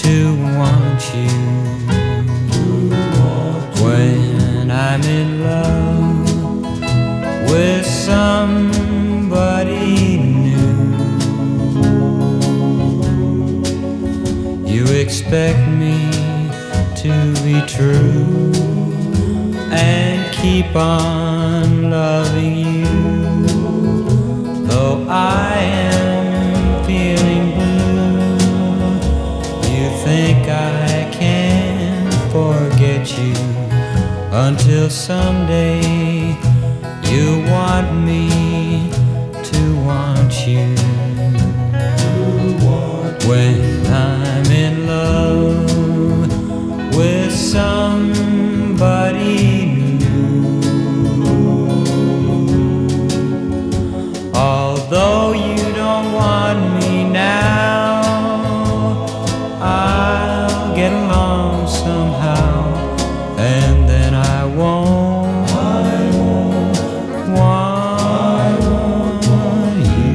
to want you. When I'm in love with somebody new, you expect me to be true and keep on loving you. Though I am feeling blue, you think I can forget you until someday you want me to want you. When I'm in love with somebody new, although you don't want me now, I'll get along somehow, and then I won't want you.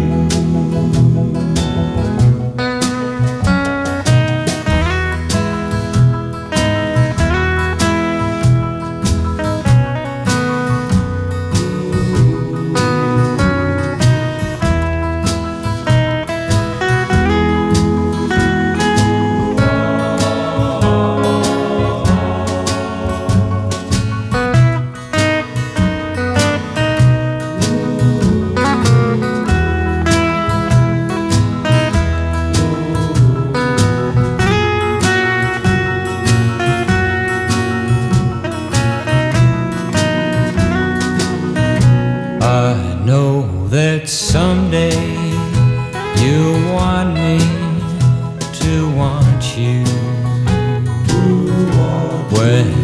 I know that someday you'll want me to want you. When